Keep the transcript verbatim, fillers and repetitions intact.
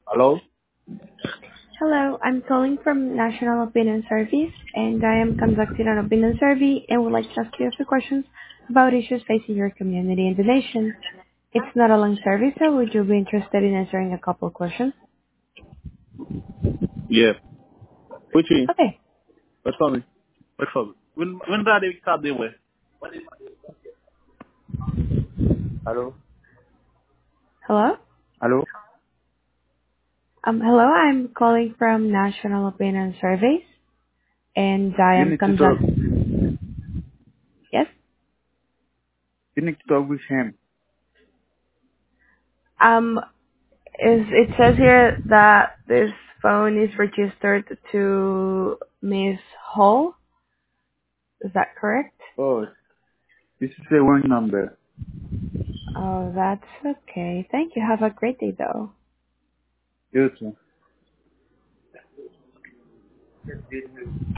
Hello? Hello, I'm calling from National Opinion Service, and I am conducting an opinion survey and would like to ask you a few questions about issues facing your community and the nation. It's not a long survey, so would you be interested in answering a couple questions? Yeah. What you mean? Okay. What's for me? What's for me? When when did they stop doing what? Hello? Hello? Hello? Um, hello, I'm calling from National Opinion Surveys, and I You am need to talk. conduct. Yes? You need to talk with him. Um, is it says here that this phone is registered to Miss Hall. Is that correct? Oh, this is the wrong number. Oh, that's okay. Thank you. Have a great day, though. You too.